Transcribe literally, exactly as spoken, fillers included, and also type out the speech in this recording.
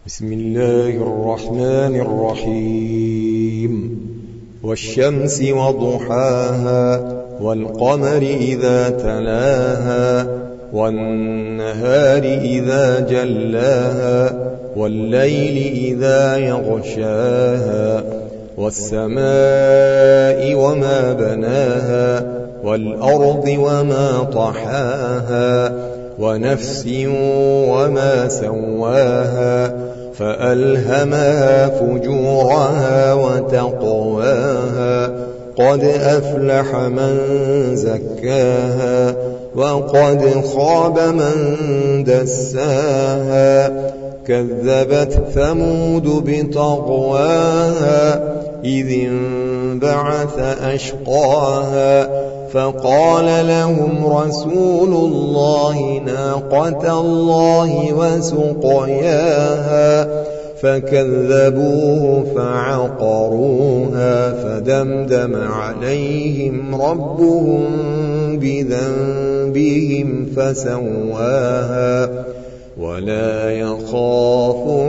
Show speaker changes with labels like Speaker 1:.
Speaker 1: بسم الله الرحمن الرحيم والشمس وضحاها والقمر إذا تلاها والنهار إذا جلاها والليل إذا يغشاها والسماء وما بناها والأرض وما طحاها ونفس وما سواها فألهمها فجورها وتقواها قد أفلح من زكاها وقد خاب من دساها كذبت ثمود بطغواها إذ انبعث أشقاها فقال لهم رسول الله ناقة الله وسقياها فكذبوه فعقروها فدمدم عليهم ربهم بذنبهم فسواها ولا يخاف